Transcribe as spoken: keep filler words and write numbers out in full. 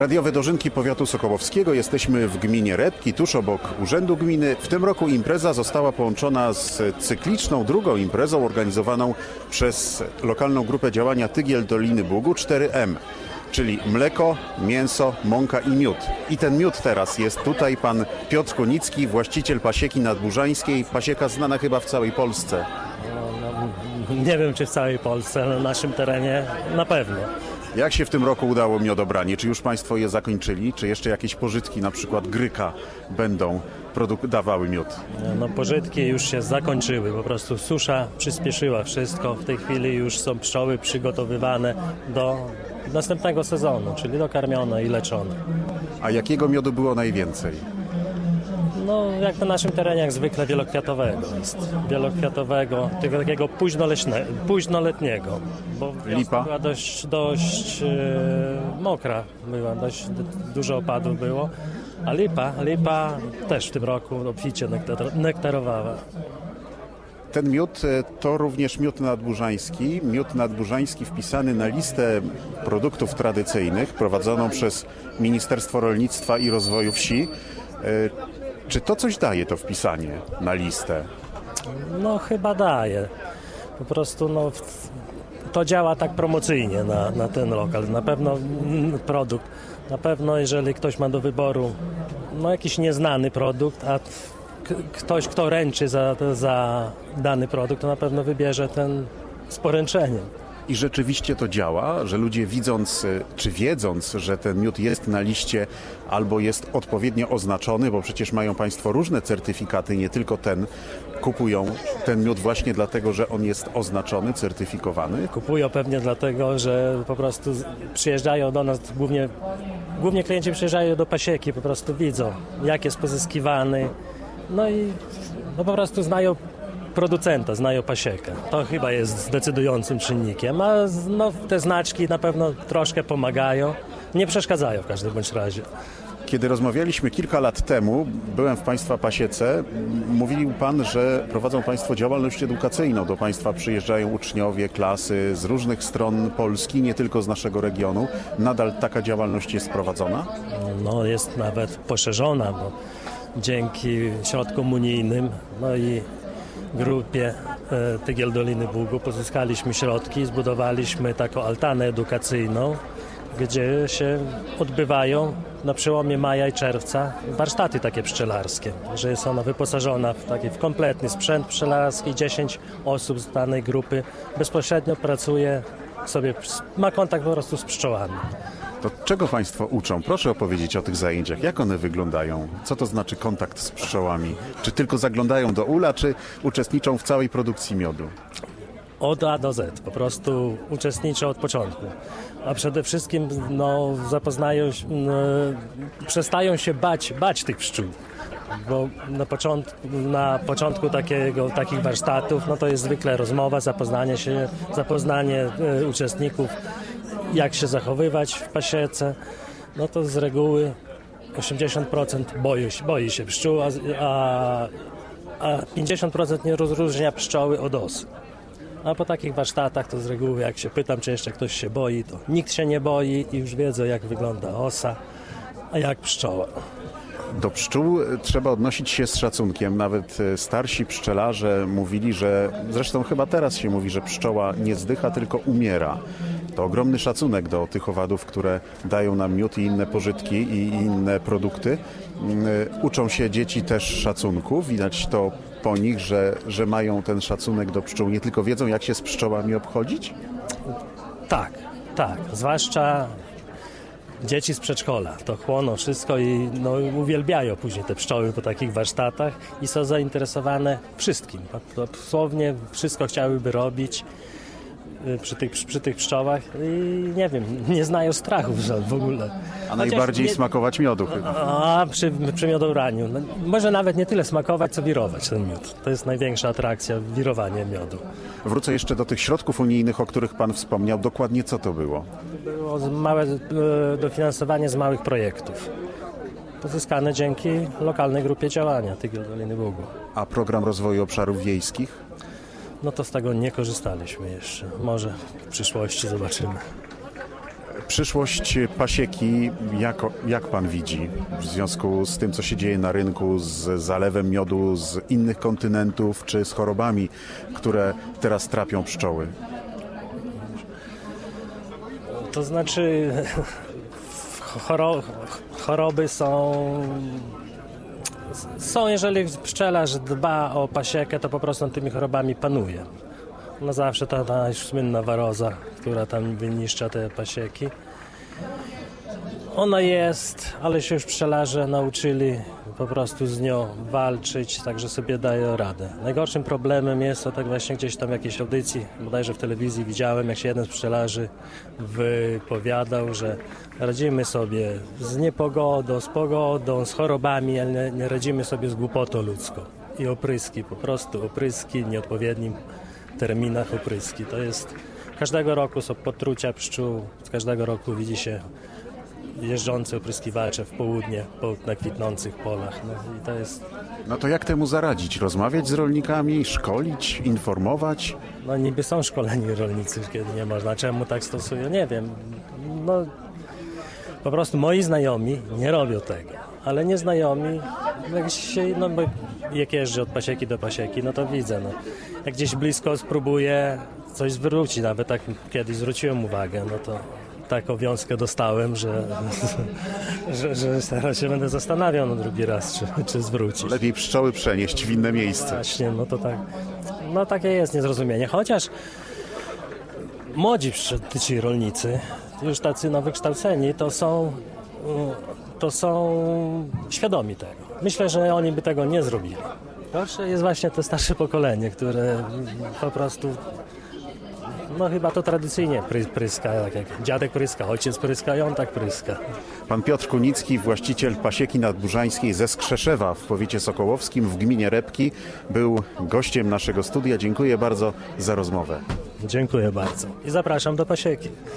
Radiowe dożynki powiatu sokołowskiego. Jesteśmy w gminie Repki, tuż obok urzędu gminy. W tym roku impreza została połączona z cykliczną drugą imprezą organizowaną przez lokalną grupę działania Tygiel Doliny Bugu cztery M, czyli mleko, mięso, mąka i miód. I ten miód teraz jest tutaj pan Piotr Kunicki, właściciel pasieki nadburzańskiej. Pasieka znana chyba w całej Polsce. No, no, nie wiem, czy w całej Polsce, ale na naszym terenie na pewno. Jak się w tym roku udało miodobranie? Czy już państwo je zakończyli? Czy jeszcze jakieś pożytki, na przykład gryka, będą produk- dawały miód? No, pożytki już się zakończyły, po prostu susza przyspieszyła wszystko. W tej chwili już są pszczoły przygotowywane do następnego sezonu, czyli dokarmione i leczone. A jakiego miodu było najwięcej? No, jak na naszym terenie, jak zwykle wielokwiatowego jest. Wielokwiatowego, tego takiego późnoleśne, późnoletniego. Bo Lipa? Była dość, dość e, mokra, była dość dużo opadów było. A lipa, lipa też w tym roku obficie nektar, nektarowała. Ten miód to również miód nadburzański. Miód nadburzański wpisany na listę produktów tradycyjnych prowadzoną przez Ministerstwo Rolnictwa i Rozwoju Wsi. Czy to coś daje, to wpisanie na listę? No chyba daje. Po prostu no, to działa tak promocyjnie na, na ten lokal. Na pewno mm, produkt. Na pewno jeżeli ktoś ma do wyboru no, jakiś nieznany produkt, a k- ktoś, kto ręczy za, za dany produkt, to na pewno wybierze ten z poręczeniem. I rzeczywiście to działa, że ludzie widząc, czy wiedząc, że ten miód jest na liście albo jest odpowiednio oznaczony, bo przecież mają państwo różne certyfikaty, nie tylko ten, kupują ten miód właśnie dlatego, że on jest oznaczony, certyfikowany? Kupują pewnie dlatego, że po prostu przyjeżdżają do nas, głównie, głównie klienci przyjeżdżają do pasieki, po prostu widzą, jak jest pozyskiwany, no i no po prostu znają producenta, znają pasiekę. To chyba jest zdecydującym czynnikiem, a no, te znaczki na pewno troszkę pomagają, nie przeszkadzają w każdym bądź razie. Kiedy rozmawialiśmy kilka lat temu, byłem w państwa pasiece, mówił pan, że prowadzą państwo działalność edukacyjną. Do państwa przyjeżdżają uczniowie, klasy z różnych stron Polski, nie tylko z naszego regionu. Nadal taka działalność jest prowadzona? No jest nawet poszerzona, bo dzięki środkom unijnym, no i grupie e, Tygiel Doliny Bugu pozyskaliśmy środki, zbudowaliśmy taką altanę edukacyjną, gdzie się odbywają na przełomie maja i czerwca warsztaty takie pszczelarskie, że jest ona wyposażona w taki w kompletny sprzęt pszczelarski. dziesięć osób z danej grupy bezpośrednio pracuje sobie, ma kontakt po prostu z pszczołami. To czego państwo uczą? Proszę opowiedzieć o tych zajęciach. Jak one wyglądają? Co to znaczy kontakt z pszczołami? Czy tylko zaglądają do ula, czy uczestniczą w całej produkcji miodu? Od A do Z, po prostu uczestniczą od początku. A przede wszystkim no, zapoznają się, no, przestają się bać, bać tych pszczół. Bo na początku, na początku takiego, takich warsztatów no, to jest zwykle rozmowa, zapoznanie się, zapoznanie e, uczestników, jak się zachowywać w pasiece. No to z reguły osiemdziesiąt procent boi się, boi się pszczół, a, a pięćdziesiąt procent nie rozróżnia pszczoły od osy. A po takich warsztatach to z reguły, jak się pytam, czy jeszcze ktoś się boi, to nikt się nie boi i już wiedzą, jak wygląda osa, a jak pszczoła. Do pszczół trzeba odnosić się z szacunkiem. Nawet starsi pszczelarze mówili, że, zresztą chyba teraz się mówi, że pszczoła nie zdycha, tylko umiera. To ogromny szacunek do tych owadów, które dają nam miód i inne pożytki i inne produkty. Uczą się dzieci też szacunku. Widać to po nich, że, że mają ten szacunek do pszczół. Nie tylko wiedzą, jak się z pszczołami obchodzić? Tak, tak. Zwłaszcza dzieci z przedszkola. To chłoną wszystko i no, uwielbiają później te pszczoły po takich warsztatach i są zainteresowane wszystkim. Dosłownie wszystko chciałyby robić przy tych, przy tych pszczołach i nie wiem, nie znają strachów w ogóle. A najbardziej nie... smakować miodu chyba. A przy, przy miodoraniu. No, może nawet nie tyle smakować, co wirować ten miód. To jest największa atrakcja, wirowanie miodu. Wrócę jeszcze do tych środków unijnych, o których pan wspomniał. Dokładnie co to było? Było małe dofinansowanie z małych projektów. Pozyskane dzięki lokalnej grupie działania Tygiel Doliny Bugu. A program rozwoju obszarów wiejskich? No to z tego nie korzystaliśmy jeszcze. Może w przyszłości zobaczymy. Przyszłość pasieki, jak, jak pan widzi w związku z tym, co się dzieje na rynku, z zalewem miodu z innych kontynentów, czy z chorobami, które teraz trapią pszczoły? To znaczy choro, choroby są, są, jeżeli pszczelarz dba o pasiekę, to po prostu nad tymi chorobami panuje. No zawsze ta, ta już słynna waroza, która tam wyniszcza te pasieki. Ona jest, ale się już pszczelarze nauczyli po prostu z nią walczyć, także sobie dają radę. Najgorszym problemem jest, to tak właśnie gdzieś tam w jakiejś audycji, bodajże w telewizji widziałem, jak się jeden z pszczelarzy wypowiadał, że radzimy sobie z niepogodą, z pogodą, z chorobami, ale nie, nie radzimy sobie z głupotą ludzką. I opryski, po prostu opryski w nieodpowiednim terminach opryski. To jest, każdego roku są potrucia pszczół, z każdego roku widzi się jeżdżące opryskiwacze w południe po, na kwitnących polach. No i to jest... No to jak temu zaradzić? Rozmawiać z rolnikami, szkolić, informować? No niby są szkoleni rolnicy, kiedy nie można. Czemu tak stosują? Nie wiem. No po prostu moi znajomi nie robią tego, ale nieznajomi, jak się, no bo jak jeżdżę od pasieki do pasieki, no to widzę, no. Jak gdzieś blisko spróbuję coś zwrócić, nawet tak kiedyś zwróciłem uwagę, no to taką wiązkę dostałem, że, że, że teraz się będę zastanawiał na drugi raz, czy, czy zwrócić. Lepiej pszczoły przenieść w inne miejsce. Właśnie, no to tak, no takie jest niezrozumienie, chociaż młodzi ci rolnicy, już tacy no wykształceni, to są, to są świadomi tego. Myślę, że oni by tego nie zrobili. Gorsze jest właśnie to starsze pokolenie, które po prostu, no chyba to tradycyjnie pry, pryska, tak jak dziadek pryska, ojciec pryska i on tak pryska. Pan Piotr Kunicki, właściciel pasieki nadburzańskiej ze Skrzeszewa w powiecie sokołowskim w gminie Repki, był gościem naszego studia. Dziękuję bardzo za rozmowę. Dziękuję bardzo i zapraszam do pasieki.